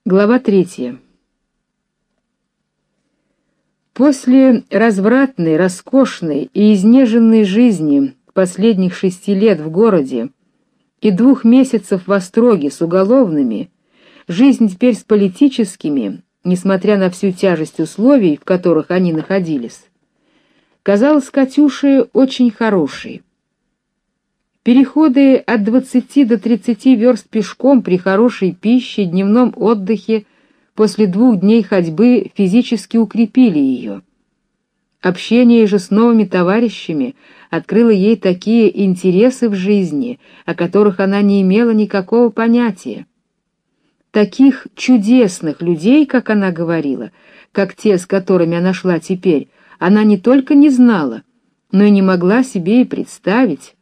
Глава 3. После развратной, роскошной и изнеженной жизни последних 6 лет в городе и 2 месяцев в остроге с уголовными, жизнь теперь с политическими, несмотря на всю тяжесть условий, в которых они находились, казалась Катюше очень хорошей. Переходы от 20 до 30 верст пешком при хорошей пище, дневном отдыхе после 2 дней ходьбы физически укрепили ее. Общение же с новыми товарищами открыло ей такие интересы в жизни, о которых она не имела никакого понятия. Таких чудесных людей, как она говорила, как те, с которыми она шла теперь, она не только не знала, но и не могла себе и представить.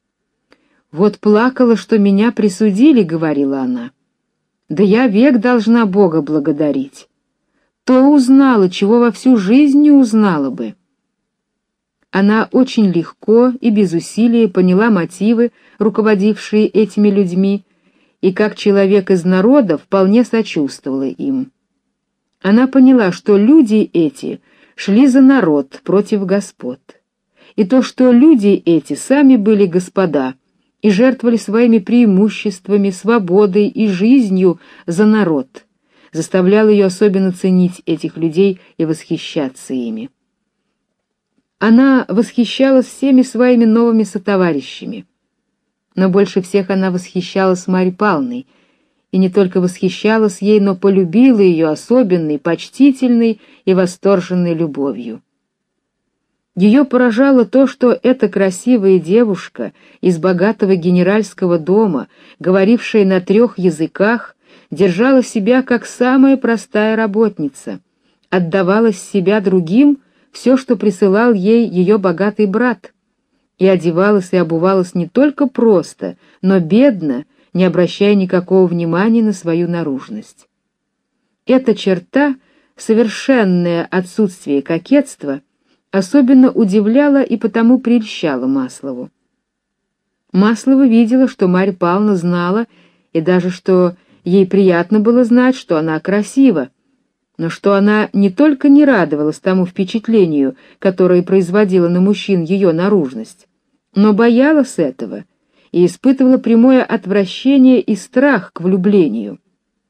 «Вот плакала, что меня присудили», — говорила она. «Да я век должна Бога благодарить. То узнала, чего во всю жизнь не узнала бы». Она очень легко и без усилия поняла мотивы, руководившие этими людьми, и как человек из народа вполне сочувствовала им. Она поняла, что люди эти шли за народ против господ, и то, что люди эти сами были господа, и жертвовали своими преимуществами, свободой и жизнью за народ, заставляло ее особенно ценить этих людей и восхищаться ими. Она восхищалась всеми своими новыми сотоварищами, но больше всех она восхищалась Марьей Павловной, и не только восхищалась ей, но полюбила ее особенной, почтительной и восторженной любовью. Ее поражало то, что эта красивая девушка из богатого генеральского дома, говорившая на 3 языках, держала себя как самая простая работница, отдавала себя другим все, что присылал ей ее богатый брат, и одевалась и обувалась не только просто, но бедно, не обращая никакого внимания на свою наружность. Эта черта, совершенное отсутствие кокетства, особенно удивляла и потому прельщала Маслову. Маслова видела, что Марья Павловна знала, и даже что ей приятно было знать, что она красива, но что она не только не радовалась тому впечатлению, которое производила на мужчин ее наружность, но боялась этого и испытывала прямое отвращение и страх к влюблению.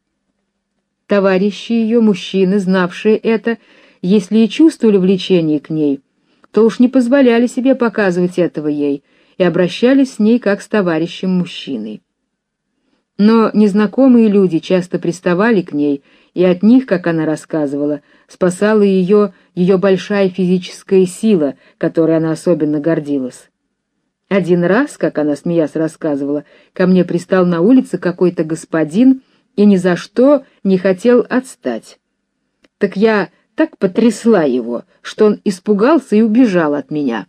Товарищи ее, мужчины, знавшие это, если и чувствовали влечение к ней, то уж не позволяли себе показывать этого ей и обращались с ней как с товарищем-мужчиной. Но незнакомые люди часто приставали к ней, и от них, как она рассказывала, спасала ее большая физическая сила, которой она особенно гордилась. Один раз, как она смеясь рассказывала, ко мне пристал на улице какой-то господин и ни за что не хотел отстать. Так я так потрясла его, что он испугался и убежал от меня.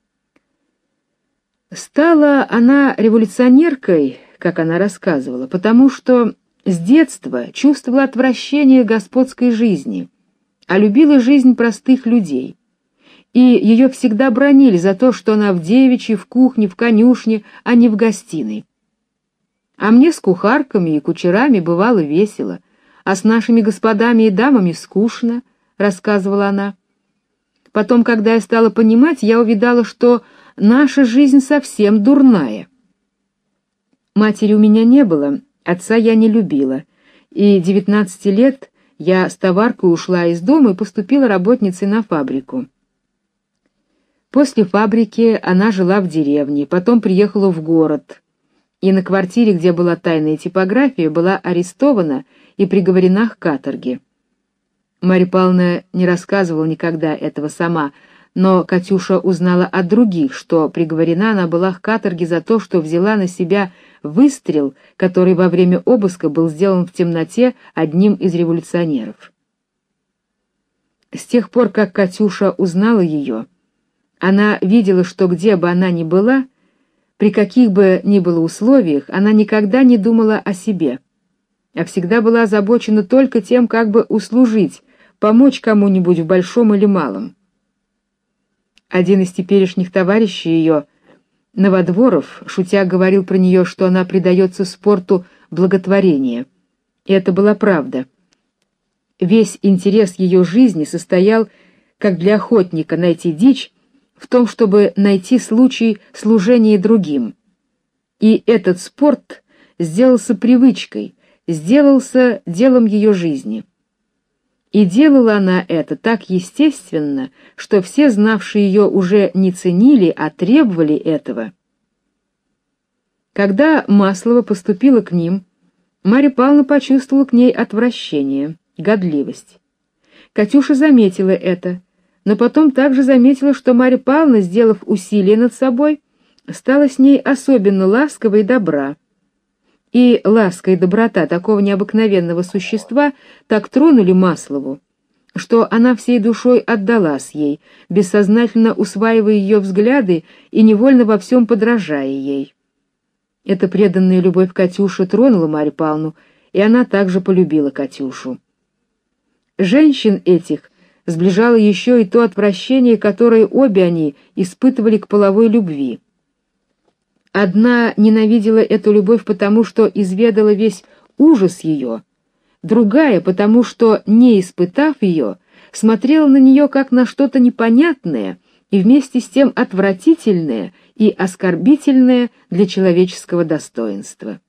Стала она революционеркой, как она рассказывала, потому что с детства чувствовала отвращение к господской жизни, а любила жизнь простых людей. И ее всегда бранили за то, что она в девичьей, в кухне, в конюшне, а не в гостиной. А мне с кухарками и кучерами бывало весело, а с нашими господами и дамами скучно, — рассказывала она. Потом, когда я стала понимать, я увидала, что наша жизнь совсем дурная. Матери у меня не было, отца я не любила, и 19 лет я с товаркой ушла из дома и поступила работницей на фабрику. После фабрики она жила в деревне, потом приехала в город, и на квартире, где была тайная типография, была арестована и приговорена к каторге. Марья Павловна не рассказывала никогда этого сама, но Катюша узнала от других, что приговорена она была к каторге за то, что взяла на себя выстрел, который во время обыска был сделан в темноте одним из революционеров. С тех пор, как Катюша узнала ее, она видела, что где бы она ни была, при каких бы ни было условиях, она никогда не думала о себе, а всегда была озабочена только тем, как бы услужить, помочь кому-нибудь в большом или малом. Один из теперешних товарищей ее, Новодворов, шутя говорил про нее, что она предается спорту благотворения. И это была правда. Весь интерес ее жизни состоял, как для охотника найти дичь, в том, чтобы найти случай служения другим. И этот спорт сделался привычкой, сделался делом ее жизни. И делала она это так естественно, что все, знавшие ее, уже не ценили, а требовали этого. Когда Маслова поступила к ним, Марья Павловна почувствовала к ней отвращение, годливость. Катюша заметила это, но потом также заметила, что Марья Павловна, сделав усилие над собой, стала с ней особенно ласкова и добра. И ласка и доброта такого необыкновенного существа так тронули Маслову, что она всей душой отдалась ей, бессознательно усваивая ее взгляды и невольно во всем подражая ей. Эта преданная любовь Катюши тронула Марью Павловну, и она также полюбила Катюшу. Женщин этих сближало еще и то отвращение, которое обе они испытывали к половой любви. Одна ненавидела эту любовь потому, что изведала весь ужас ее, другая потому, что, не испытав ее, смотрела на нее как на что-то непонятное и вместе с тем отвратительное и оскорбительное для человеческого достоинства.